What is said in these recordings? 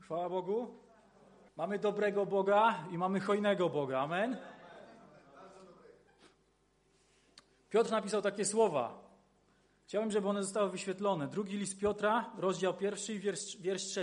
Chwała Bogu. Mamy dobrego Boga i mamy hojnego Boga. Amen. Piotr napisał takie słowa. Chciałem, żeby one zostały wyświetlone. Drugi list Piotra, rozdział 1, wiersz 3.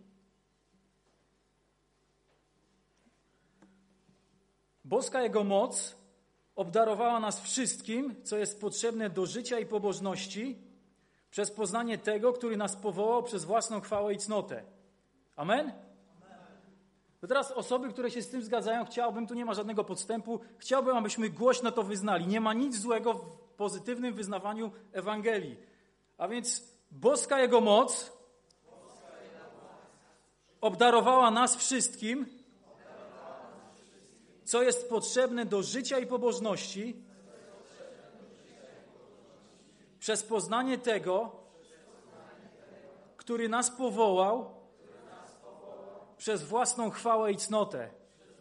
Boska Jego moc obdarowała nas wszystkim, co jest potrzebne do życia i pobożności, przez poznanie Tego, który nas powołał przez własną chwałę i cnotę. Amen? To teraz osoby, które się z tym zgadzają, chciałbym, tu nie ma żadnego podstępu, chciałbym, abyśmy głośno to wyznali. Nie ma nic złego w pozytywnym wyznawaniu Ewangelii. A więc boska Jego moc obdarowała nas wszystkim, co jest potrzebne do życia i pobożności, przez poznanie Tego, który nas powołał przez własną chwałę i cnotę.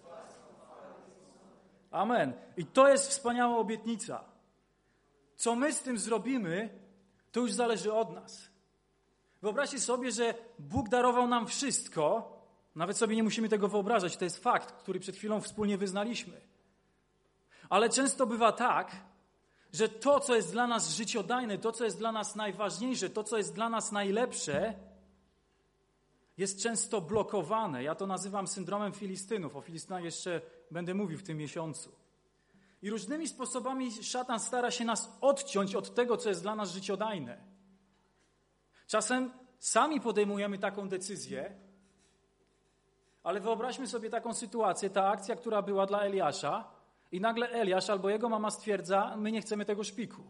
Amen. I to jest wspaniała obietnica. Co my z tym zrobimy, to już zależy od nas. Wyobraźcie sobie, że Bóg darował nam wszystko, nawet sobie nie musimy tego wyobrażać, to jest fakt, który przed chwilą wspólnie wyznaliśmy. Ale często bywa tak, że to, co jest dla nas życiodajne, to, co jest dla nas najważniejsze, to, co jest dla nas najlepsze, jest często blokowane. Ja to nazywam syndromem Filistynów. O Filistynach jeszcze będę mówił w tym miesiącu. I różnymi sposobami szatan stara się nas odciąć od tego, co jest dla nas życiodajne. Czasem sami podejmujemy taką decyzję, ale wyobraźmy sobie taką sytuację, ta akcja, która była dla Eliasza, i nagle Eliasz albo jego mama stwierdza, my nie chcemy tego szpiku.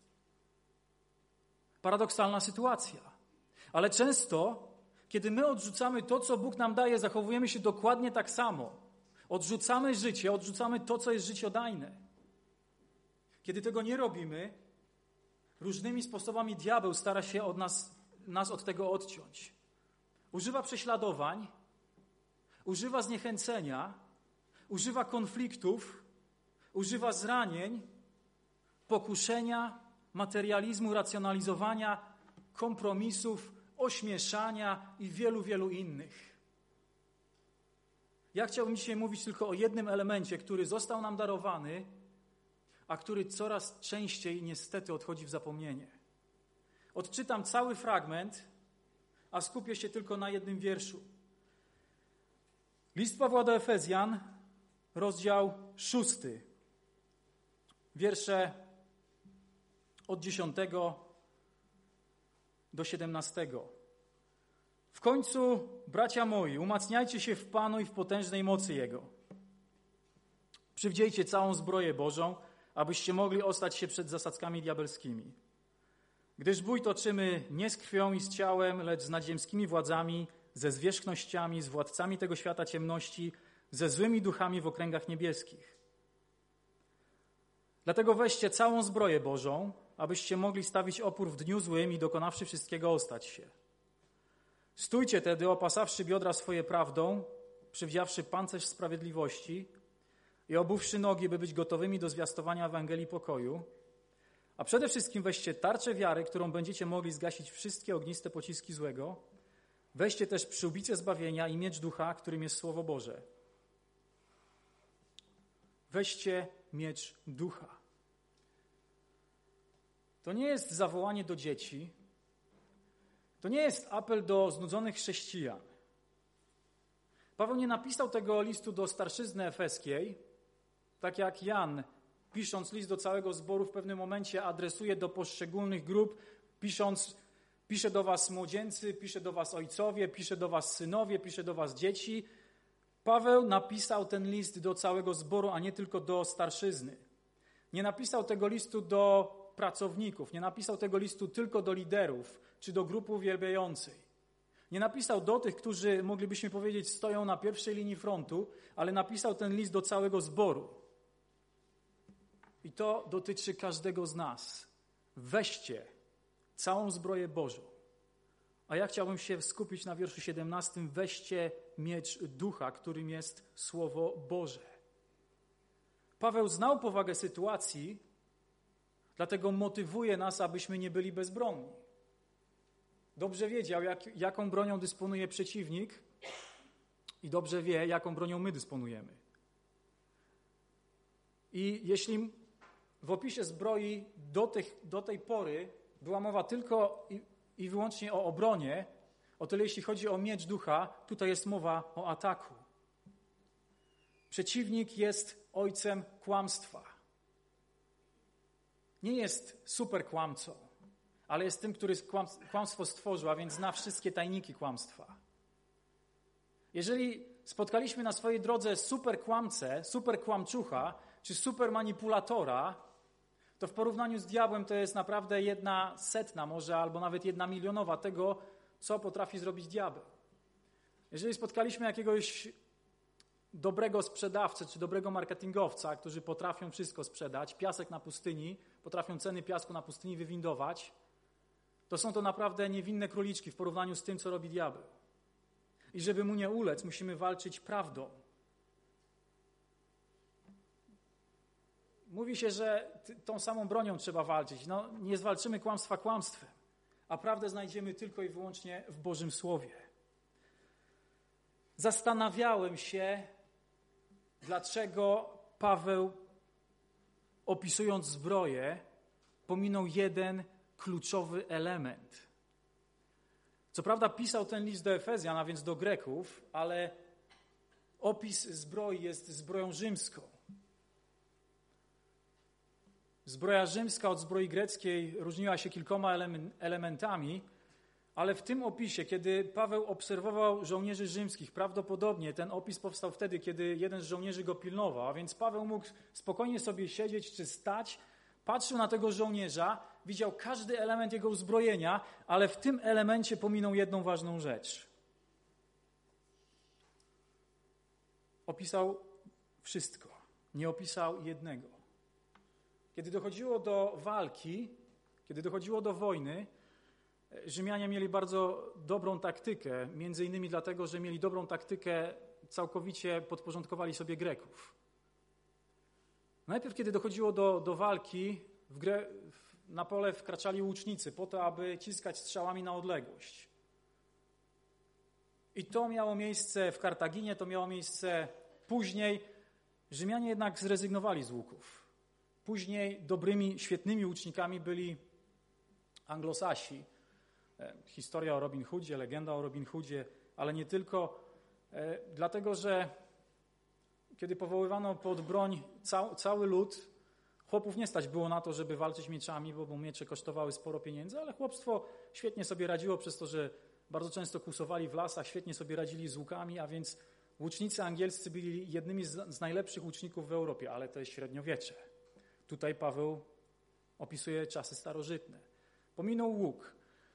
Paradoksalna sytuacja. Ale często, kiedy my odrzucamy to, co Bóg nam daje, zachowujemy się dokładnie tak samo. Odrzucamy życie, odrzucamy to, co jest życiodajne. Kiedy tego nie robimy, różnymi sposobami diabeł stara się nas od tego odciąć. Używa prześladowań, używa zniechęcenia, używa konfliktów, używa zranień, pokuszenia, materializmu, racjonalizowania, kompromisów, ośmieszania i wielu, wielu innych. Ja chciałbym dzisiaj mówić tylko o jednym elemencie, który został nam darowany, a który coraz częściej niestety odchodzi w zapomnienie. Odczytam cały fragment, a skupię się tylko na jednym wierszu. List Pawła do Efezjan, rozdział 6, wiersze od 10 do 17. W końcu, bracia moi, umacniajcie się w Panu i w potężnej mocy Jego. Przywdziejcie całą zbroję Bożą, abyście mogli ostać się przed zasadzkami diabelskimi. Gdyż bój toczymy nie z krwią i z ciałem, lecz z nadziemskimi władzami, ze zwierzchnościami, z władcami tego świata ciemności, ze złymi duchami w okręgach niebieskich. Dlatego weźcie całą zbroję Bożą, abyście mogli stawić opór w dniu złym i dokonawszy wszystkiego ostać się. Stójcie tedy, opasawszy biodra swoje prawdą, przywdziawszy pancerz sprawiedliwości i obuwszy nogi, by być gotowymi do zwiastowania Ewangelii pokoju, a przede wszystkim weźcie tarczę wiary, którą będziecie mogli zgasić wszystkie ogniste pociski złego. Weźcie też przyłbicę zbawienia i miecz ducha, którym jest Słowo Boże. Weźcie miecz ducha. To nie jest zawołanie do dzieci. To nie jest apel do znudzonych chrześcijan. Paweł nie napisał tego listu do starszyzny efeskiej, tak jak Jan, pisząc list do całego zboru, w pewnym momencie adresuje do poszczególnych grup, pisze do was młodzieńcy, pisze do was ojcowie, pisze do was synowie, pisze do was dzieci. Paweł napisał ten list do całego zboru, a nie tylko do starszyzny. Nie napisał tego listu do pracowników, nie napisał tego listu tylko do liderów czy do grupy uwielbiającej. Nie napisał do tych, którzy, moglibyśmy powiedzieć, stoją na pierwszej linii frontu, ale napisał ten list do całego zboru. I to dotyczy każdego z nas. Weźcie całą zbroję Bożą. A ja chciałbym się skupić na wierszu 17. Weźcie miecz ducha, którym jest Słowo Boże. Paweł znał powagę sytuacji, dlatego motywuje nas, abyśmy nie byli bezbronni. Dobrze wiedział, jaką bronią dysponuje przeciwnik i dobrze wie, jaką bronią my dysponujemy. I jeśli w opisie zbroi do tej pory była mowa tylko i wyłącznie o obronie, o tyle jeśli chodzi o miecz ducha, tutaj jest mowa o ataku. Przeciwnik jest ojcem kłamstwa. Nie jest super kłamcą, ale jest tym, który kłamstwo stworzył, a więc zna wszystkie tajniki kłamstwa. Jeżeli spotkaliśmy na swojej drodze super kłamcę, super kłamczucha, czy super manipulatora, to w porównaniu z diabłem to jest naprawdę 1/100 może, albo nawet 1/1,000,000 tego, co potrafi zrobić diabeł. Jeżeli spotkaliśmy jakiegoś dobrego sprzedawcę, czy dobrego marketingowca, którzy potrafią wszystko sprzedać, piasek na pustyni, potrafią ceny piasku na pustyni wywindować, to są to naprawdę niewinne króliczki w porównaniu z tym, co robi diabeł. I żeby mu nie ulec, musimy walczyć prawdą. Mówi się, że tą samą bronią trzeba walczyć. No, nie zwalczymy kłamstwa kłamstwem, a prawdę znajdziemy tylko i wyłącznie w Bożym Słowie. Zastanawiałem się, dlaczego Paweł, opisując zbroję, pominął jeden kluczowy element. Co prawda pisał ten list do Efezjan, a więc do Greków, ale opis zbroi jest zbroją rzymską. Zbroja rzymska od zbroi greckiej różniła się kilkoma elementami, ale w tym opisie, kiedy Paweł obserwował żołnierzy rzymskich, prawdopodobnie ten opis powstał wtedy, kiedy jeden z żołnierzy go pilnował, a więc Paweł mógł spokojnie sobie siedzieć czy stać, patrzył na tego żołnierza, widział każdy element jego uzbrojenia, ale w tym elemencie pominął jedną ważną rzecz. Opisał wszystko, nie opisał jednego. Kiedy dochodziło do walki, kiedy dochodziło do wojny, Rzymianie mieli bardzo dobrą taktykę, między innymi dlatego, że mieli dobrą taktykę, całkowicie podporządkowali sobie Greków. Najpierw, kiedy dochodziło do walki, na pole wkraczali łucznicy po to, aby ciskać strzałami na odległość. I to miało miejsce w Kartaginie, to miało miejsce później. Rzymianie jednak zrezygnowali z łuków. Później dobrymi, świetnymi łucznikami byli Anglosasi. Historia o Robin Hoodzie, legenda o Robin Hoodzie, ale nie tylko, dlatego że kiedy powoływano pod broń cały lud, chłopów nie stać było na to, żeby walczyć mieczami, bo miecze kosztowały sporo pieniędzy, ale chłopstwo świetnie sobie radziło przez to, że bardzo często kłusowali w lasach, świetnie sobie radzili z łukami, a więc łucznicy angielscy byli jednymi z najlepszych łuczników w Europie, ale to jest średniowiecze. Tutaj Paweł opisuje czasy starożytne. Pominął łuk.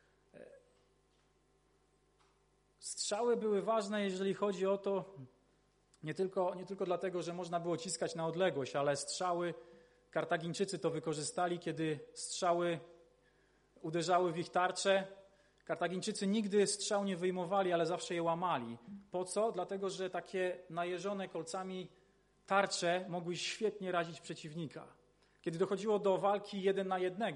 Strzały były ważne, jeżeli chodzi o to, nie tylko dlatego, że można było ciskać na odległość, ale strzały, Kartagińczycy to wykorzystali, kiedy strzały uderzały w ich tarcze. Kartagińczycy nigdy strzał nie wyjmowali, ale zawsze je łamali. Po co? Dlatego, że takie najeżone kolcami tarcze mogły świetnie razić przeciwnika. Kiedy dochodziło do walki 1 na 1,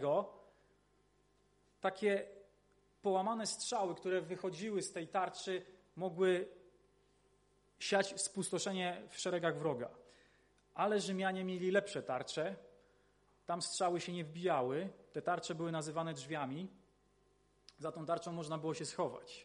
takie połamane strzały, które wychodziły z tej tarczy, mogły siać spustoszenie w szeregach wroga. Ale Rzymianie mieli lepsze tarcze, tam strzały się nie wbijały, te tarcze były nazywane drzwiami, za tą tarczą można było się schować.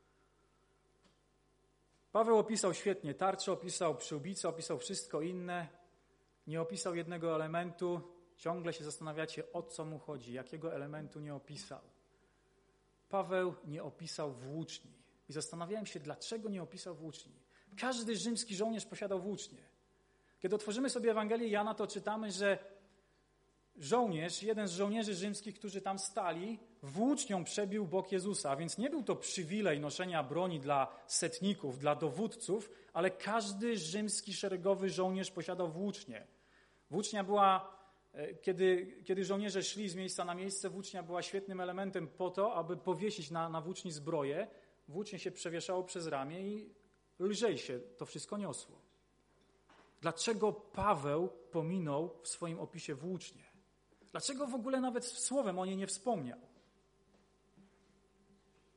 Paweł opisał świetnie tarczę, opisał przyłbicę, opisał wszystko inne, nie opisał jednego elementu. Ciągle się zastanawiacie, o co mu chodzi, jakiego elementu nie opisał. Paweł nie opisał włóczni. I zastanawiałem się, dlaczego nie opisał włóczni. Każdy rzymski żołnierz posiadał włócznie. Kiedy otworzymy sobie Ewangelię Jana, to czytamy, że żołnierz, jeden z żołnierzy rzymskich, którzy tam stali, włócznią przebił bok Jezusa. A więc nie był to przywilej noszenia broni dla setników, dla dowódców, ale każdy rzymski szeregowy żołnierz posiadał włócznię. Włócznia była, kiedy żołnierze szli z miejsca na miejsce, włócznia była świetnym elementem po to, aby powiesić na włóczni zbroję. Włócznie się przewieszało przez ramię i lżej się to wszystko niosło. Dlaczego Paweł pominął w swoim opisie włócznie? Dlaczego w ogóle nawet słowem o niej nie wspomniał?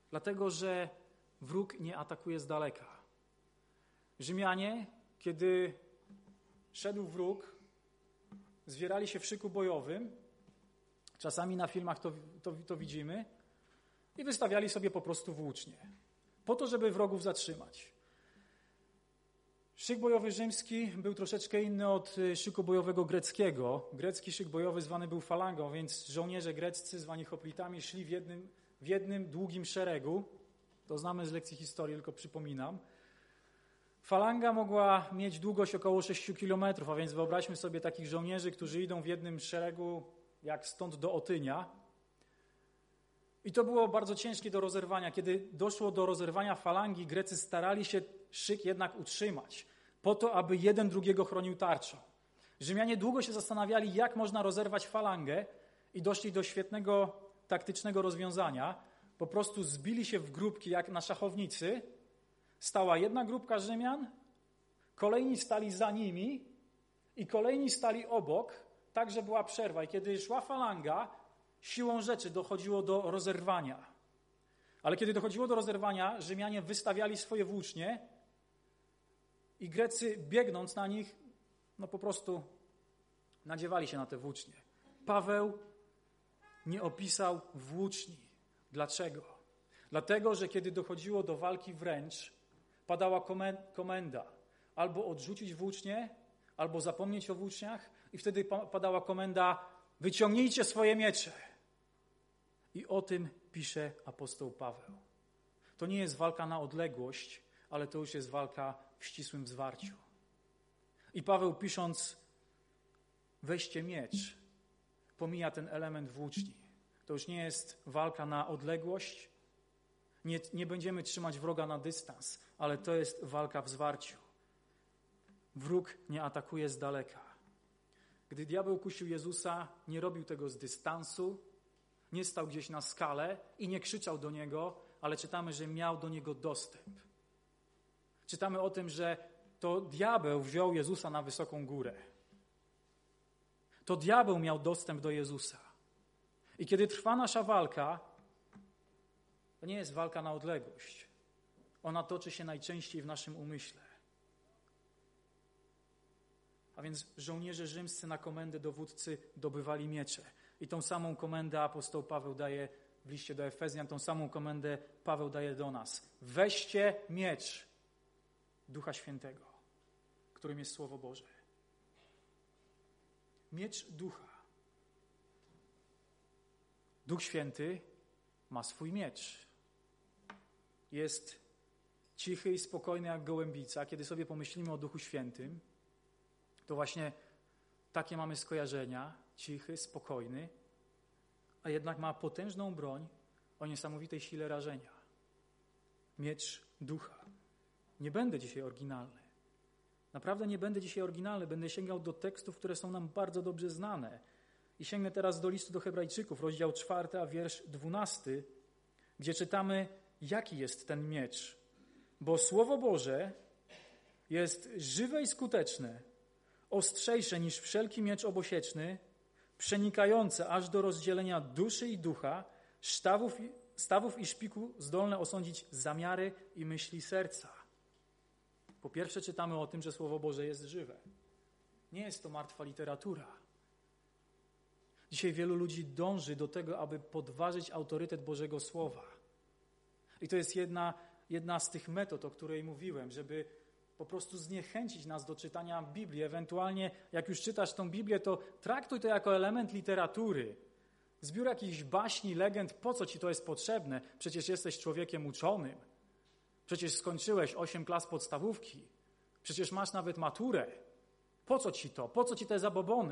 Dlatego, że wróg nie atakuje z daleka. Rzymianie, kiedy szedł wróg, zwierali się w szyku bojowym, czasami na filmach to widzimy, i wystawiali sobie po prostu włócznie, po to, żeby wrogów zatrzymać. Szyk bojowy rzymski był troszeczkę inny od szyku bojowego greckiego. Grecki szyk bojowy zwany był falangą, więc żołnierze greccy zwani hoplitami szli w jednym długim szeregu. To znamy z lekcji historii, tylko przypominam. Falanga mogła mieć długość około 6 kilometrów, a więc wyobraźmy sobie takich żołnierzy, którzy idą w jednym szeregu, jak stąd do Otynia. I to było bardzo ciężkie do rozerwania. Kiedy doszło do rozerwania falangi, Grecy starali się szyk jednak utrzymać, po to, aby jeden drugiego chronił tarczą. Rzymianie długo się zastanawiali, jak można rozerwać falangę i doszli do świetnego taktycznego rozwiązania. Po prostu zbili się w grupki jak na szachownicy. Stała jedna grupka Rzymian, kolejni stali za nimi i kolejni stali obok, tak że była przerwa. I kiedy szła falanga, siłą rzeczy dochodziło do rozerwania. Ale kiedy dochodziło do rozerwania, Rzymianie wystawiali swoje włócznie i Grecy, biegnąc na nich, po prostu nadziewali się na te włócznie. Paweł nie opisał włóczni. Dlaczego? Dlatego, że kiedy dochodziło do walki wręcz, padała komenda albo odrzucić włócznie, albo zapomnieć o włóczniach i wtedy padała komenda: wyciągnijcie swoje miecze. I o tym pisze apostoł Paweł. To nie jest walka na odległość, ale to już jest walka w ścisłym zwarciu. I Paweł, pisząc weźcie miecz, pomija ten element włóczni. To już nie jest walka na odległość, nie będziemy trzymać wroga na dystans, ale to jest walka w zwarciu. Wróg nie atakuje z daleka. Gdy diabeł kusił Jezusa, nie robił tego z dystansu, nie stał gdzieś na skale i nie krzyczał do Niego, ale czytamy, że miał do Niego dostęp. Czytamy o tym, że to diabeł wziął Jezusa na wysoką górę. To diabeł miał dostęp do Jezusa. I kiedy trwa nasza walka, to nie jest walka na odległość. Ona toczy się najczęściej w naszym umyśle. A więc żołnierze rzymscy na komendę dowódcy dobywali miecze. I tą samą komendę apostoł Paweł daje w liście do Efezjan, tą samą komendę Paweł daje do nas. Weźcie miecz Ducha Świętego, którym jest Słowo Boże. Miecz Ducha. Duch Święty ma swój miecz. Jest cichy i spokojny jak gołębica. Kiedy sobie pomyślimy o Duchu Świętym, to właśnie takie mamy skojarzenia. Cichy, spokojny, a jednak ma potężną broń o niesamowitej sile rażenia. Miecz Ducha. Nie będę dzisiaj oryginalny. Naprawdę nie będę dzisiaj oryginalny. Będę sięgał do tekstów, które są nam bardzo dobrze znane. I sięgnę teraz do listu do Hebrajczyków, rozdział 4, a wiersz 12, gdzie czytamy, jaki jest ten miecz. Bo Słowo Boże jest żywe i skuteczne, ostrzejsze niż wszelki miecz obosieczny, przenikające aż do rozdzielenia duszy i ducha, stawów i szpiku, zdolne osądzić zamiary i myśli serca. Po pierwsze czytamy o tym, że Słowo Boże jest żywe. Nie jest to martwa literatura. Dzisiaj wielu ludzi dąży do tego, aby podważyć autorytet Bożego Słowa. I to jest jedna z tych metod, o której mówiłem, żeby po prostu zniechęcić nas do czytania Biblii. Ewentualnie, jak już czytasz tą Biblię, to traktuj to jako element literatury. Zbiór jakichś baśni, legend, po co ci to jest potrzebne? Przecież jesteś człowiekiem uczonym. Przecież skończyłeś 8 klas podstawówki. Przecież masz nawet maturę. Po co ci to? Po co ci te zabobony?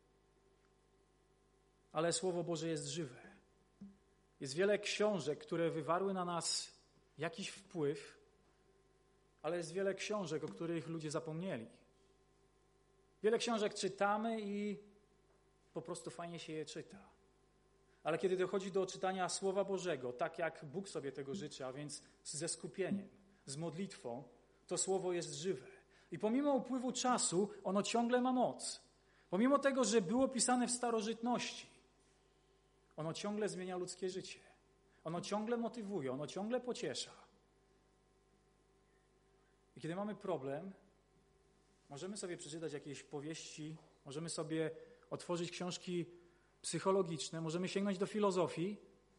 Ale Słowo Boże jest żywe. Jest wiele książek, które wywarły na nas jakiś wpływ, ale jest wiele książek, o których ludzie zapomnieli. Wiele książek czytamy i po prostu fajnie się je czyta. Ale kiedy dochodzi do czytania Słowa Bożego, tak jak Bóg sobie tego życzy, a więc ze skupieniem, z modlitwą, to Słowo jest żywe. I pomimo upływu czasu, ono ciągle ma moc. Pomimo tego, że było pisane w starożytności, ono ciągle zmienia ludzkie życie. Ono ciągle motywuje, ono ciągle pociesza. I kiedy mamy problem, możemy sobie przeczytać jakieś powieści, możemy sobie otworzyć książki psychologiczne, możemy sięgnąć do filozofii.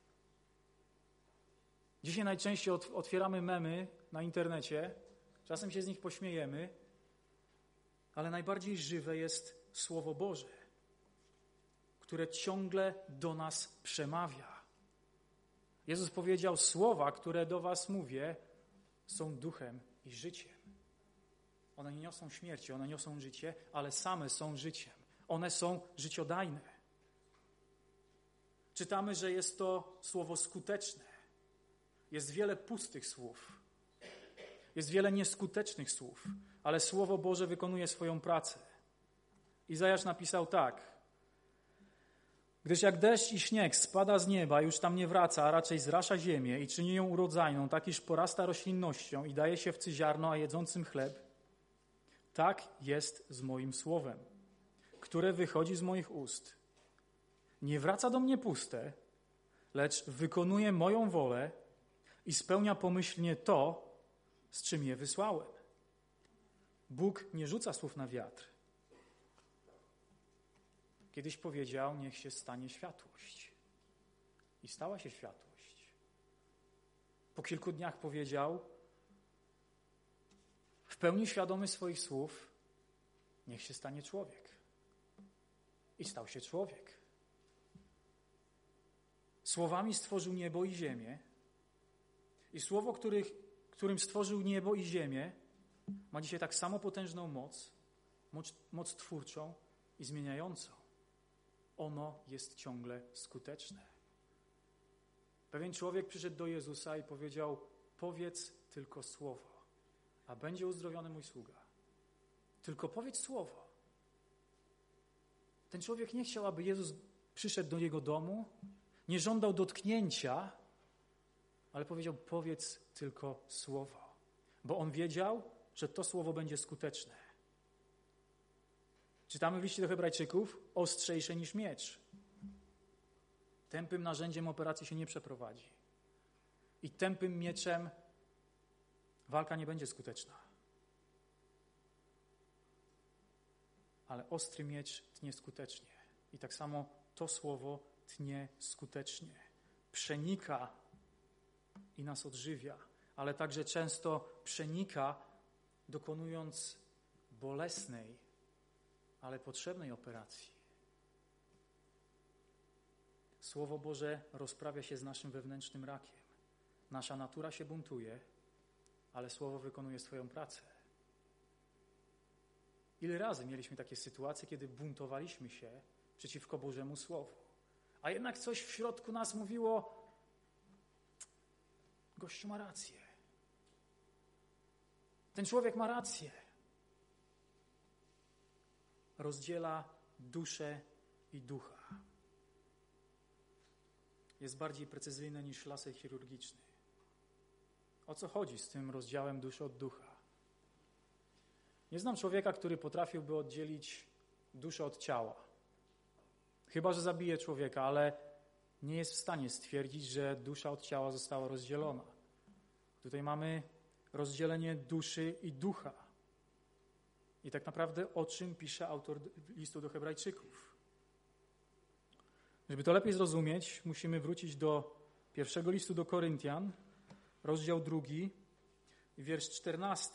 Dzisiaj najczęściej otwieramy memy na internecie, czasem się z nich pośmiejemy, ale najbardziej żywe jest Słowo Boże, które ciągle do nas przemawia. Jezus powiedział, słowa, które do was mówię, są duchem i życiem. One nie niosą śmierci, one niosą życie, ale same są życiem. One są życiodajne. Czytamy, że jest to słowo skuteczne. Jest wiele pustych słów. Jest wiele nieskutecznych słów, ale Słowo Boże wykonuje swoją pracę. Izajasz napisał tak. Gdyż jak deszcz i śnieg spada z nieba, już tam nie wraca, a raczej zrasza ziemię i czyni ją urodzajną, tak iż porasta roślinnością i daje siewcy ziarno, a jedzącym chleb, tak jest z moim słowem, które wychodzi z moich ust. Nie wraca do mnie puste, lecz wykonuje moją wolę i spełnia pomyślnie to, z czym je wysłałem. Bóg nie rzuca słów na wiatr. Kiedyś powiedział, niech się stanie światłość. I stała się światłość. Po kilku dniach powiedział, w pełni świadomy swoich słów, niech się stanie człowiek. I stał się człowiek. Słowami stworzył niebo i ziemię. I słowo, którym stworzył niebo i ziemię, ma dzisiaj tak samo potężną moc twórczą i zmieniającą. Ono jest ciągle skuteczne. Pewien człowiek przyszedł do Jezusa i powiedział, powiedz tylko słowo, a będzie uzdrowiony mój sługa. Tylko powiedz słowo. Ten człowiek nie chciał, aby Jezus przyszedł do jego domu, nie żądał dotknięcia, ale powiedział, powiedz tylko słowo. Bo on wiedział, że to słowo będzie skuteczne. Czytamy w liście do Hebrajczyków, ostrzejsze niż miecz. Tępym narzędziem operacji się nie przeprowadzi. I tępym mieczem walka nie będzie skuteczna. Ale ostry miecz tnie skutecznie. I tak samo to słowo tnie skutecznie. Przenika i nas odżywia, ale także często przenika, dokonując bolesnej, ale potrzebnej operacji. Słowo Boże rozprawia się z naszym wewnętrznym rakiem. Nasza natura się buntuje, ale Słowo wykonuje swoją pracę. Ile razy mieliśmy takie sytuacje, kiedy buntowaliśmy się przeciwko Bożemu Słowu, a jednak coś w środku nas mówiło, gościu ma rację. Ten człowiek ma rację. Rozdziela duszę i ducha. Jest bardziej precyzyjne niż laser chirurgiczny. O co chodzi z tym rozdziałem duszy od ducha? Nie znam człowieka, który potrafiłby oddzielić duszę od ciała. Chyba że zabije człowieka, ale nie jest w stanie stwierdzić, że dusza od ciała została rozdzielona. Tutaj mamy rozdzielenie duszy i ducha. I tak naprawdę o czym pisze autor listu do Hebrajczyków? Żeby to lepiej zrozumieć, musimy wrócić do pierwszego listu do Koryntian, rozdział 2, wiersz 14.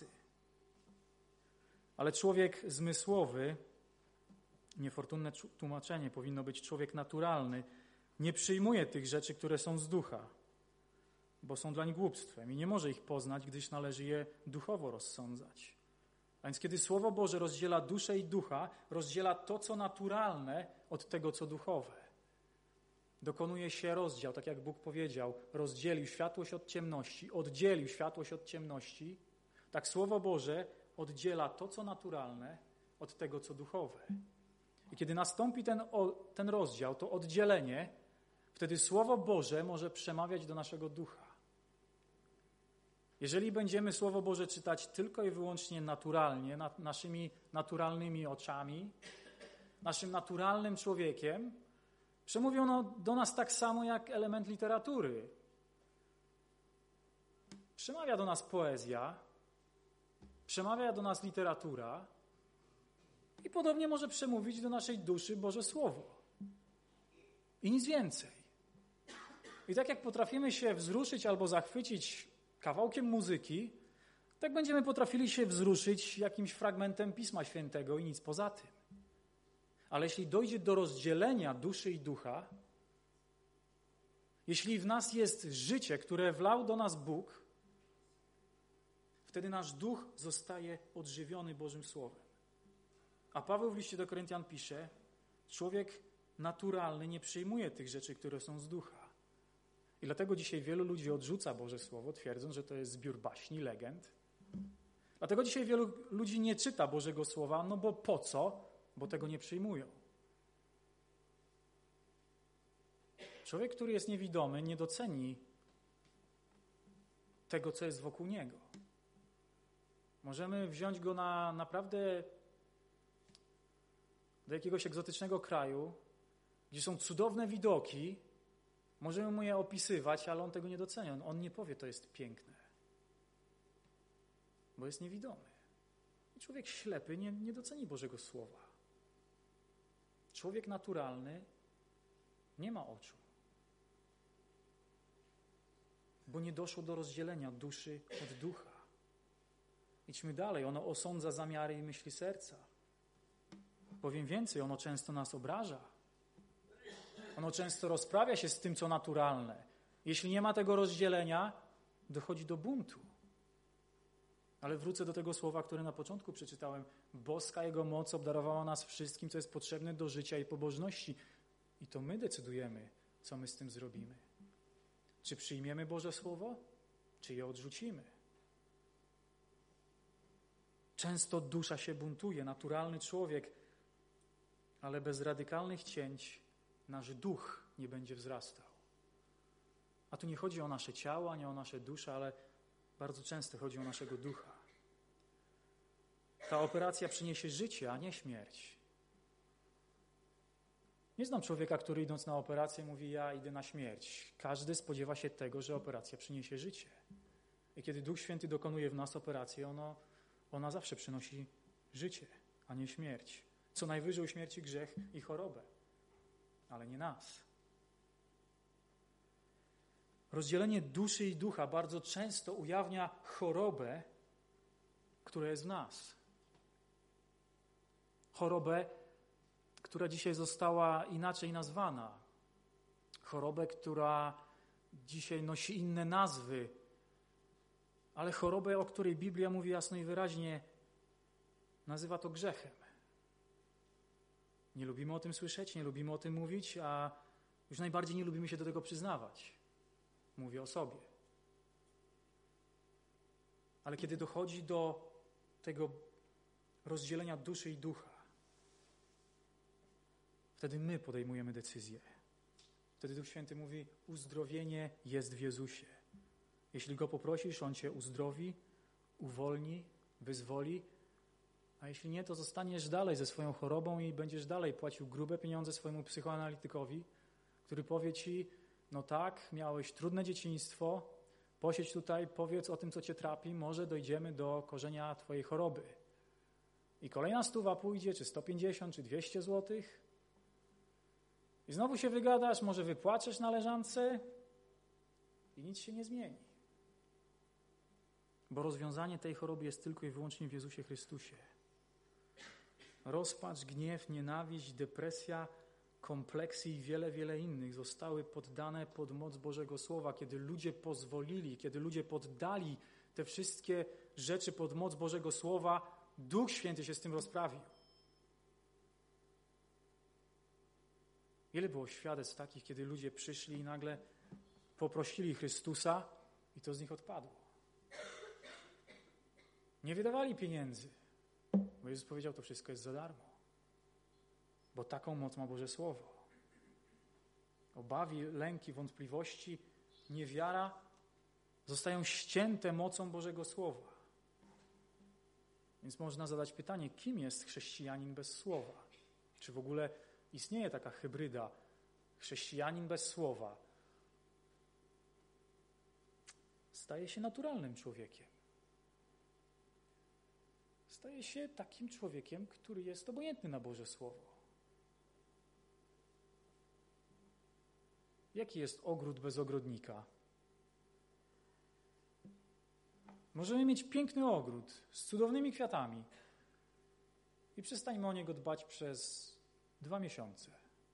Ale człowiek zmysłowy, niefortunne tłumaczenie, powinno być człowiek naturalny, nie przyjmuje tych rzeczy, które są z ducha, bo są dlań głupstwem i nie może ich poznać, gdyż należy je duchowo rozsądzać. A więc kiedy Słowo Boże rozdziela duszę i ducha, rozdziela to, co naturalne, od tego, co duchowe. Dokonuje się rozdział, tak jak Bóg powiedział, rozdzielił światłość od ciemności, oddzielił światłość od ciemności. Tak Słowo Boże oddziela to, co naturalne, od tego, co duchowe. I kiedy nastąpi ten rozdział, to oddzielenie, wtedy Słowo Boże może przemawiać do naszego ducha. Jeżeli będziemy Słowo Boże czytać tylko i wyłącznie naturalnie, naszymi naturalnymi oczami, naszym naturalnym człowiekiem, przemówi ono do nas tak samo jak element literatury. Przemawia do nas poezja, przemawia do nas literatura i podobnie może przemówić do naszej duszy Boże Słowo. I nic więcej. I tak jak potrafimy się wzruszyć albo zachwycić kawałkiem muzyki, tak będziemy potrafili się wzruszyć jakimś fragmentem Pisma Świętego i nic poza tym. Ale jeśli dojdzie do rozdzielenia duszy i ducha, jeśli w nas jest życie, które wlał do nas Bóg, wtedy nasz duch zostaje odżywiony Bożym Słowem. A Paweł w liście do Koryntian pisze, człowiek naturalny nie przyjmuje tych rzeczy, które są z ducha. I dlatego dzisiaj wielu ludzi odrzuca Boże Słowo, twierdząc, że to jest zbiór baśni, legend. Dlatego dzisiaj wielu ludzi nie czyta Bożego Słowa, no bo po co? Bo tego nie przyjmują. Człowiek, który jest niewidomy, nie doceni tego, co jest wokół niego. Możemy wziąć go na naprawdę do jakiegoś egzotycznego kraju, gdzie są cudowne widoki, możemy mu je opisywać, ale on tego nie doceni. On nie powie, to jest piękne, bo jest niewidomy. I człowiek ślepy nie doceni Bożego Słowa. Człowiek naturalny nie ma oczu, bo nie doszło do rozdzielenia duszy od ducha. Idźmy dalej, ono osądza zamiary i myśli serca. Powiem więcej, ono często nas obraża. Ono często rozprawia się z tym, co naturalne. Jeśli nie ma tego rozdzielenia, dochodzi do buntu. Ale wrócę do tego słowa, które na początku przeczytałem. Boska Jego moc obdarowała nas wszystkim, co jest potrzebne do życia i pobożności. I to my decydujemy, co my z tym zrobimy. Czy przyjmiemy Boże Słowo, czy je odrzucimy? Często dusza się buntuje, naturalny człowiek, ale bez radykalnych cięć nasz duch nie będzie wzrastał. A tu nie chodzi o nasze ciało, nie o nasze dusze, ale bardzo często chodzi o naszego ducha. Ta operacja przyniesie życie, a nie śmierć. Nie znam człowieka, który idąc na operację mówi, ja idę na śmierć. Każdy spodziewa się tego, że operacja przyniesie życie. I kiedy Duch Święty dokonuje w nas operacji, ona zawsze przynosi życie, a nie śmierć. Co najwyżej u śmierci grzech i chorobę, ale nie nas. Rozdzielenie duszy i ducha bardzo często ujawnia chorobę, która jest w nas. Chorobę, która dzisiaj została inaczej nazwana. Chorobę, która dzisiaj nosi inne nazwy, ale chorobę, o której Biblia mówi jasno i wyraźnie, nazywa to grzechem. Nie lubimy o tym słyszeć, nie lubimy o tym mówić, a już najbardziej nie lubimy się do tego przyznawać. Mówię o sobie. Ale kiedy dochodzi do tego rozdzielenia duszy i ducha, wtedy my podejmujemy decyzję. Wtedy Duch Święty mówi, uzdrowienie jest w Jezusie. Jeśli Go poprosisz, On Cię uzdrowi, uwolni, wyzwoli, a jeśli nie, to zostaniesz dalej ze swoją chorobą i będziesz dalej płacił grube pieniądze swojemu psychoanalitykowi, który powie Ci, no tak, miałeś trudne dzieciństwo, posiedź tutaj, powiedz o tym, co Cię trapi, może dojdziemy do korzenia Twojej choroby. I kolejna 100 pójdzie, czy 150, czy 200 złotych. I znowu się wygadasz, może wypłaczesz na leżance i nic się nie zmieni. Bo rozwiązanie tej choroby jest tylko i wyłącznie w Jezusie Chrystusie. Rozpacz, gniew, nienawiść, depresja, kompleksy i wiele, wiele innych zostały poddane pod moc Bożego Słowa, kiedy ludzie pozwolili, kiedy ludzie poddali te wszystkie rzeczy pod moc Bożego Słowa, Duch Święty się z tym rozprawił. Ile było świadectw takich, kiedy ludzie przyszli i nagle poprosili Chrystusa i to z nich odpadło. Nie wydawali pieniędzy, bo Jezus powiedział, to wszystko jest za darmo. Bo taką moc ma Boże Słowo. Obawy, lęki, wątpliwości, niewiara zostają ścięte mocą Bożego Słowa. Więc można zadać pytanie, kim jest chrześcijanin bez Słowa? Czy w ogóle istnieje taka hybryda chrześcijanin bez Słowa? staje się naturalnym człowiekiem. Staje się takim człowiekiem, który jest obojętny na Boże Słowo. Jaki jest ogród bez ogrodnika? Możemy mieć piękny ogród z cudownymi kwiatami i przestańmy o niego dbać przez 2 miesiące.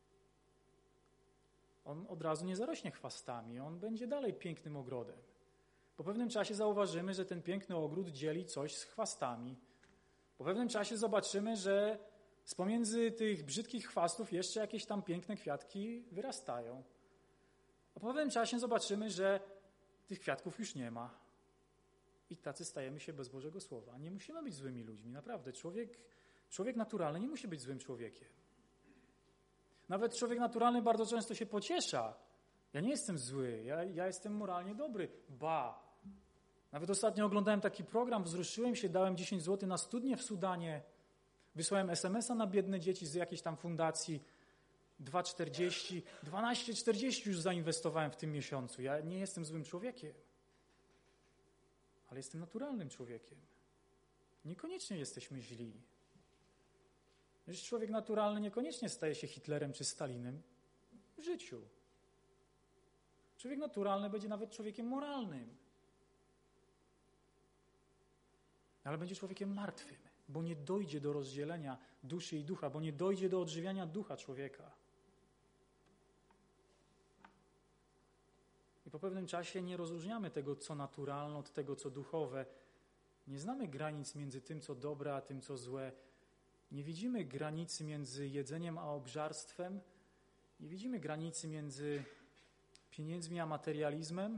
On od razu nie zarośnie chwastami, on będzie dalej pięknym ogrodem. Po pewnym czasie zauważymy, że ten piękny ogród dzieli coś z chwastami. Po pewnym czasie zobaczymy, że z pomiędzy tych brzydkich chwastów jeszcze jakieś tam piękne kwiatki wyrastają. A po pewnym czasie zobaczymy, że tych kwiatków już nie ma. I tacy stajemy się bez Bożego Słowa. Nie musimy być złymi ludźmi, naprawdę. Człowiek naturalny nie musi być złym człowiekiem. Nawet człowiek naturalny bardzo często się pociesza. Ja nie jestem zły, ja jestem moralnie dobry. Nawet ostatnio oglądałem taki program, wzruszyłem się, dałem 10 zł na studnię w Sudanie, wysłałem SMS-a na biedne dzieci z jakiejś tam fundacji, 2,40, 12,40 już zainwestowałem w tym miesiącu. Ja nie jestem złym człowiekiem, ale jestem naturalnym człowiekiem. Niekoniecznie jesteśmy źli. Wiesz, człowiek naturalny niekoniecznie staje się Hitlerem czy Stalinem w życiu. Człowiek naturalny będzie nawet człowiekiem moralnym. Ale będzie człowiekiem martwym, bo nie dojdzie do rozdzielenia duszy i ducha, bo nie dojdzie do odżywiania ducha człowieka. I po pewnym czasie nie rozróżniamy tego, co naturalne, od tego, co duchowe. Nie znamy granic między tym, co dobre, a tym, co złe. Nie widzimy granicy między jedzeniem a obżarstwem. Nie widzimy granicy między pieniędzmi a materializmem.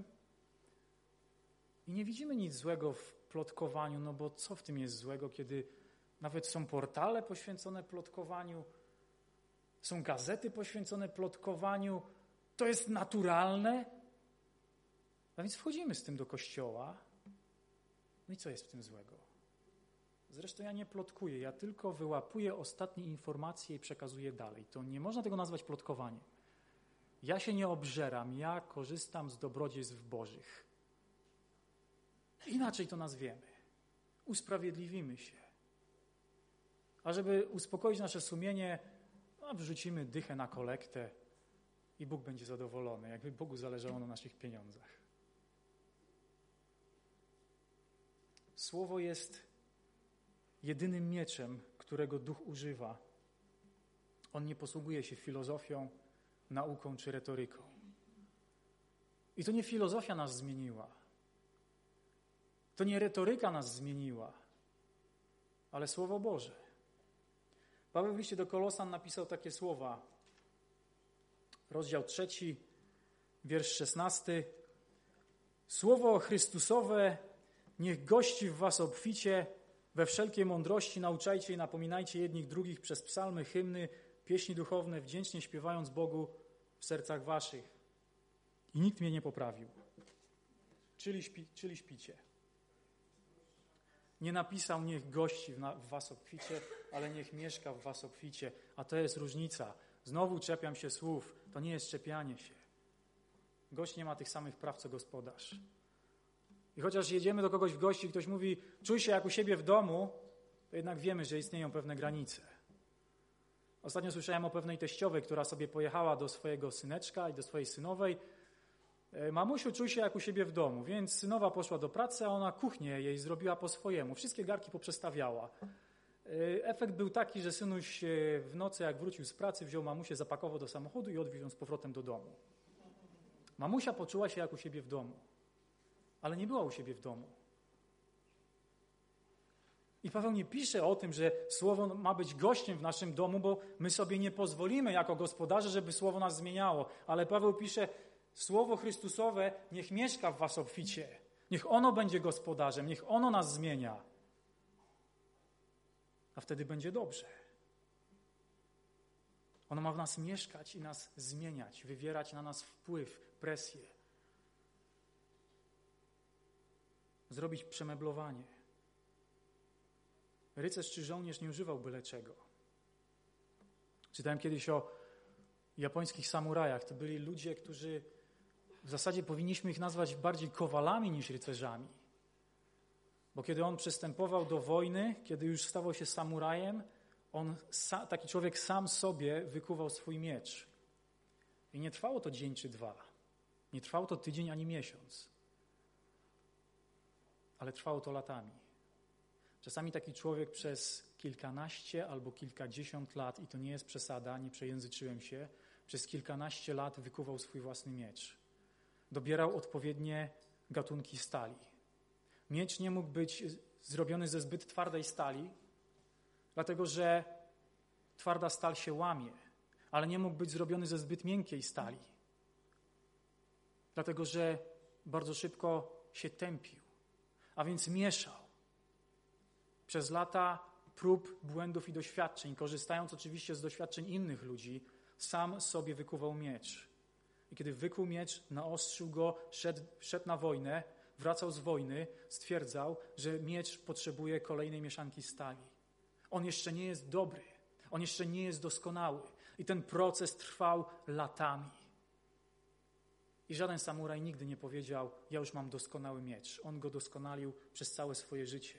I nie widzimy nic złego w plotkowaniu, no bo co w tym jest złego, kiedy nawet są portale poświęcone plotkowaniu, są gazety poświęcone plotkowaniu. To jest naturalne. A więc wchodzimy z tym do kościoła. No i co jest w tym złego? Zresztą ja nie plotkuję, ja tylko wyłapuję ostatnie informacje i przekazuję dalej. To nie można tego nazwać plotkowaniem. Ja się nie obżeram, ja korzystam z dobrodziejstw bożych. Inaczej to nazwiemy. Usprawiedliwimy się. A żeby uspokoić nasze sumienie, wrzucimy dychę na kolektę i Bóg będzie zadowolony, jakby Bogu zależało na naszych pieniądzach. Słowo jest jedynym mieczem, którego Duch używa. On nie posługuje się filozofią, nauką czy retoryką. I to nie filozofia nas zmieniła. To nie retoryka nas zmieniła, ale Słowo Boże. Paweł w liście do Kolosan napisał takie słowa. Rozdział 3, wiersz 16. Słowo Chrystusowe niech gości w was obficie, we wszelkiej mądrości nauczajcie i napominajcie jednych drugich przez psalmy, hymny, pieśni duchowne, wdzięcznie śpiewając Bogu w sercach waszych. I nikt mnie nie poprawił. Czyli śpicie. Nie napisał, niech gości w was obficie, ale niech mieszka w was obficie. A to jest różnica. Znowu czepiam się słów. To nie jest czepianie się. Gość nie ma tych samych praw, co gospodarz. I chociaż jedziemy do kogoś w gości, ktoś mówi, czuj się jak u siebie w domu, to jednak wiemy, że istnieją pewne granice. Ostatnio słyszałem o pewnej teściowej, która sobie pojechała do swojego syneczka i do swojej synowej. Mamusiu, czuj się jak u siebie w domu, więc synowa poszła do pracy, a ona kuchnię jej zrobiła po swojemu. Wszystkie garki poprzestawiała. Efekt był taki, że synuś w nocy, jak wrócił z pracy, wziął mamusię, zapakował do samochodu i odwiózł ją z powrotem do domu. Mamusia poczuła się jak u siebie w domu, ale nie była u siebie w domu. I Paweł nie pisze o tym, że Słowo ma być gościem w naszym domu, bo my sobie nie pozwolimy jako gospodarze, żeby Słowo nas zmieniało. Ale Paweł pisze, Słowo Chrystusowe niech mieszka w was obficie. Niech ono będzie gospodarzem, niech ono nas zmienia. A wtedy będzie dobrze. Ono ma w nas mieszkać i nas zmieniać, wywierać na nas wpływ, presję. Zrobić przemeblowanie. Rycerz czy żołnierz nie używał byle czego. Czytałem kiedyś o japońskich samurajach. To byli ludzie, którzy W zasadzie powinniśmy ich nazwać bardziej kowalami niż rycerzami. Bo kiedy on przystępował do wojny, kiedy już stawał się samurajem, taki człowiek sam sobie wykuwał swój miecz. I nie trwało to dzień czy dwa. Nie trwało to tydzień ani miesiąc. Ale trwało to latami. Czasami taki człowiek przez kilkanaście albo kilkadziesiąt lat, i to nie jest przesada, nie przejęzyczyłem się, przez kilkanaście lat wykuwał swój własny miecz. Dobierał odpowiednie gatunki stali. Miecz nie mógł być zrobiony ze zbyt twardej stali, dlatego że twarda stal się łamie, ale nie mógł być zrobiony ze zbyt miękkiej stali, dlatego że bardzo szybko się tępił, a więc mieszał. Przez lata prób, błędów i doświadczeń, korzystając oczywiście z doświadczeń innych ludzi, sam sobie wykuwał miecz. I kiedy wykuł miecz, naostrzył go, szedł na wojnę, wracał z wojny, stwierdzał, że miecz potrzebuje kolejnej mieszanki stali. On jeszcze nie jest dobry, on jeszcze nie jest doskonały. I ten proces trwał latami. I żaden samuraj nigdy nie powiedział, ja już mam doskonały miecz. On go doskonalił przez całe swoje życie.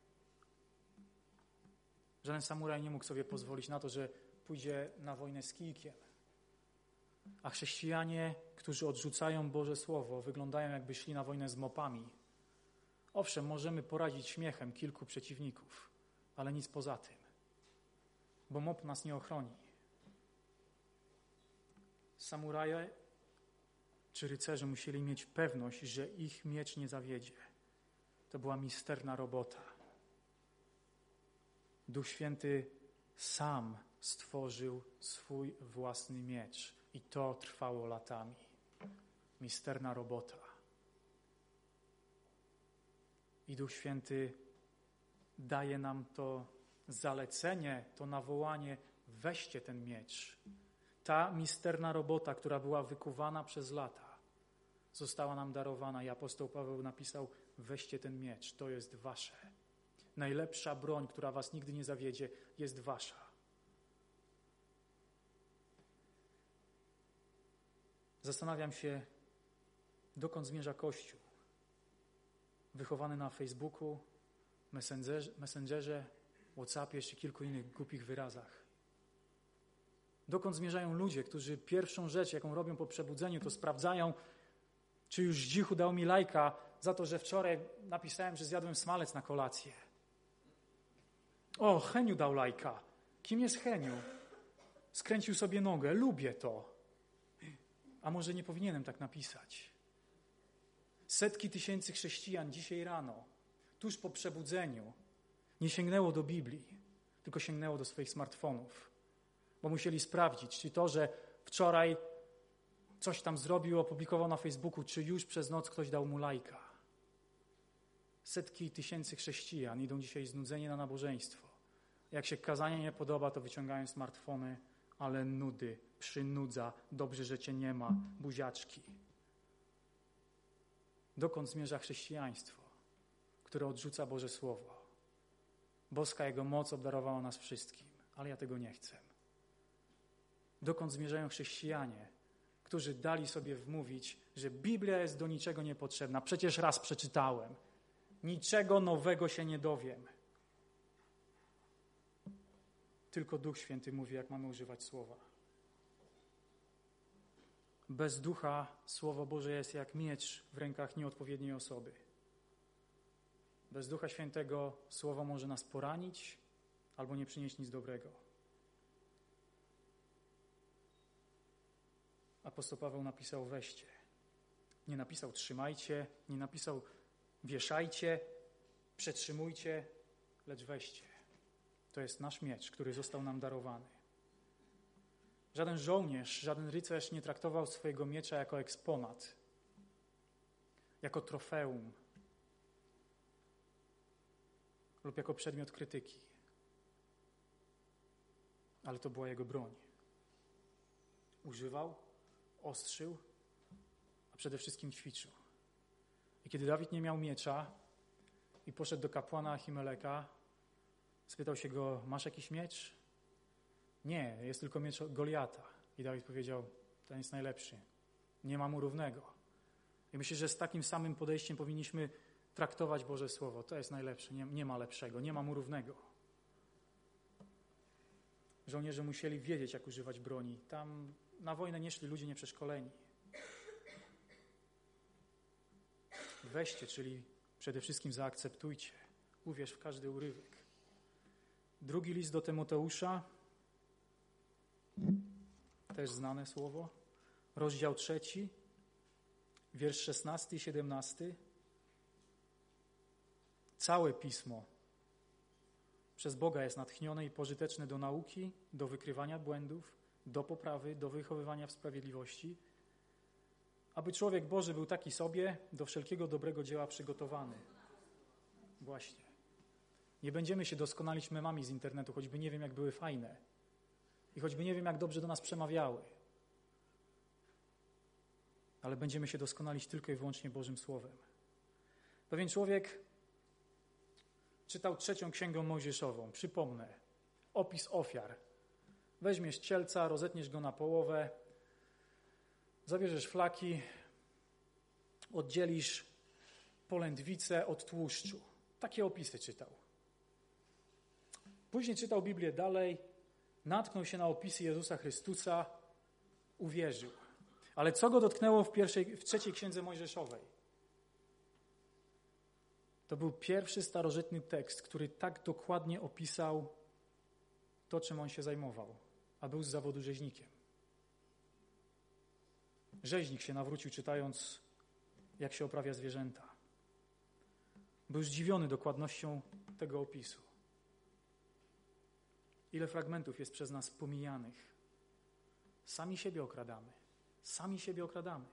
Żaden samuraj nie mógł sobie pozwolić na to, że pójdzie na wojnę z kijkiem. A chrześcijanie, którzy odrzucają Boże Słowo, wyglądają jakby szli na wojnę z mopami. Owszem, możemy porazić śmiechem kilku przeciwników, ale nic poza tym, bo mop nas nie ochroni. Samuraje czy rycerze musieli mieć pewność, że ich miecz nie zawiedzie. To była misterna robota. Duch Święty sam stworzył swój własny miecz i to trwało latami. Misterna robota. I Duch Święty daje nam to zalecenie, to nawołanie, weźcie ten miecz. Ta misterna robota, która była wykuwana przez lata, została nam darowana i apostoł Paweł napisał, weźcie ten miecz, to jest wasze. Najlepsza broń, która was nigdy nie zawiedzie, jest wasza. Zastanawiam się, dokąd zmierza Kościół. Wychowany na Facebooku, Messengerze, WhatsAppie czy kilku innych głupich wyrazach. Dokąd zmierzają ludzie, którzy pierwszą rzecz, jaką robią po przebudzeniu, to sprawdzają, czy już Zdzichu dał mi lajka za to, że wczoraj napisałem, że zjadłem smalec na kolację. O, Heniu dał lajka. Kim jest Heniu? Skręcił sobie nogę. Lubię to. A może nie powinienem tak napisać? Setki tysięcy chrześcijan dzisiaj rano, tuż po przebudzeniu, nie sięgnęło do Biblii, tylko sięgnęło do swoich smartfonów. Bo musieli sprawdzić, czy to, że wczoraj coś tam zrobił, opublikował na Facebooku, czy już przez noc ktoś dał mu lajka. Setki tysięcy chrześcijan idą dzisiaj znudzeni na nabożeństwo. Jak się kazanie nie podoba, to wyciągają smartfony, ale nudy, przynudza, dobrze, że cię nie ma, buziaczki. Dokąd zmierza chrześcijaństwo, które odrzuca Boże Słowo? Boska Jego moc obdarowała nas wszystkim, ale ja tego nie chcę. Dokąd zmierzają chrześcijanie, którzy dali sobie wmówić, że Biblia jest do niczego niepotrzebna. Przecież raz przeczytałem. Niczego nowego się nie dowiem. Tylko Duch Święty mówi, jak mamy używać słowa. Bez ducha Słowo Boże jest jak miecz w rękach nieodpowiedniej osoby. Bez Ducha Świętego Słowo może nas poranić albo nie przynieść nic dobrego. Apostoł Paweł napisał weźcie. Nie napisał trzymajcie, nie napisał wieszajcie, przetrzymujcie, lecz weźcie. To jest nasz miecz, który został nam darowany. Żaden żołnierz, żaden rycerz nie traktował swojego miecza jako eksponat, jako trofeum lub jako przedmiot krytyki. Ale to była jego broń. Używał, ostrzył, a przede wszystkim ćwiczył. I kiedy Dawid nie miał miecza i poszedł do kapłana Ahimeleka, spytał się go, masz jakiś miecz? Nie, jest tylko miecz Goliata. I Dawid powiedział, ten jest najlepszy. Nie ma mu równego. I myślę, że z takim samym podejściem powinniśmy traktować Boże Słowo. To jest najlepsze, nie ma lepszego, nie ma mu równego. Żołnierze musieli wiedzieć, jak używać broni. Tam na wojnę nie szli ludzie nieprzeszkoleni. Weźcie, czyli przede wszystkim zaakceptujcie. Uwierz w każdy urywek. Drugi list do Tymoteusza, też znane słowo, rozdział 3, wiersz 16 i 17. Całe Pismo przez Boga jest natchnione i pożyteczne do nauki, do wykrywania błędów, do poprawy, do wychowywania w sprawiedliwości, aby człowiek Boży był taki sobie, do wszelkiego dobrego dzieła przygotowany. Właśnie. Nie będziemy się doskonalić memami z internetu, choćby nie wiem, jak były fajne i choćby nie wiem, jak dobrze do nas przemawiały. Ale będziemy się doskonalić tylko i wyłącznie Bożym Słowem. Pewien człowiek czytał 3. Księgę Mojżeszową. Przypomnę. Opis ofiar. Weźmiesz cielca, rozetniesz go na połowę, zabierzesz flaki, oddzielisz polędwicę od tłuszczu. Takie opisy czytał. Później czytał Biblię dalej, natknął się na opisy Jezusa Chrystusa, uwierzył. Ale co go dotknęło w 3. Księdze Mojżeszowej? To był pierwszy starożytny tekst, który tak dokładnie opisał to, czym on się zajmował, a był z zawodu rzeźnikiem. Rzeźnik się nawrócił, czytając, jak się oprawia zwierzęta. Był zdziwiony dokładnością tego opisu. Ile fragmentów jest przez nas pomijanych. Sami siebie okradamy. Sami siebie okradamy.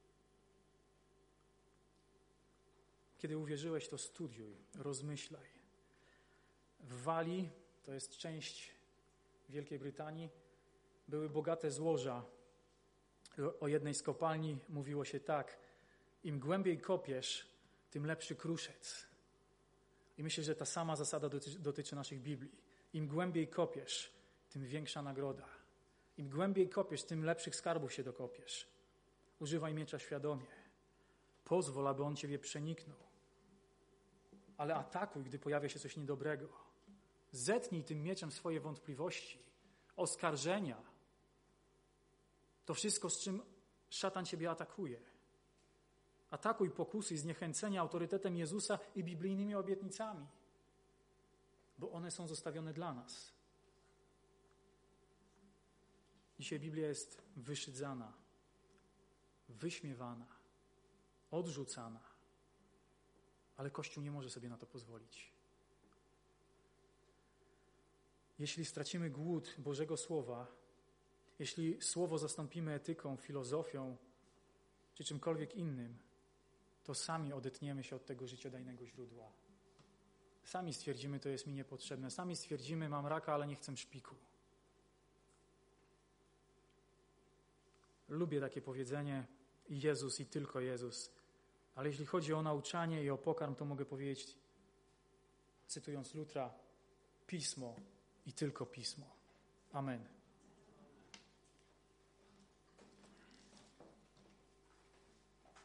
Kiedy uwierzyłeś, to studiuj, rozmyślaj. W Walii, to jest część Wielkiej Brytanii, były bogate złoża. O jednej z kopalni mówiło się tak: im głębiej kopiesz, tym lepszy kruszec. I myślę, że ta sama zasada dotyczy naszych Biblii. Im głębiej kopiesz, tym większa nagroda. Im głębiej kopiesz, tym lepszych skarbów się dokopiesz. Używaj miecza świadomie. Pozwól, aby on ciebie przeniknął. Ale atakuj, gdy pojawia się coś niedobrego. Zetnij tym mieczem swoje wątpliwości, oskarżenia. To wszystko, z czym szatan ciebie atakuje. Atakuj pokusy i zniechęcenia autorytetem Jezusa i biblijnymi obietnicami, bo one są zostawione dla nas. Dzisiaj Biblia jest wyszydzana, wyśmiewana, odrzucana, ale Kościół nie może sobie na to pozwolić. Jeśli stracimy głód Bożego Słowa, jeśli Słowo zastąpimy etyką, filozofią czy czymkolwiek innym, to sami odetniemy się od tego życiodajnego źródła. Sami stwierdzimy, to jest mi niepotrzebne. Sami stwierdzimy, mam raka, ale nie chcę szpiku. Lubię takie powiedzenie: Jezus i tylko Jezus. Ale jeśli chodzi o nauczanie i o pokarm, to mogę powiedzieć, cytując Lutra, Pismo i tylko Pismo. Amen.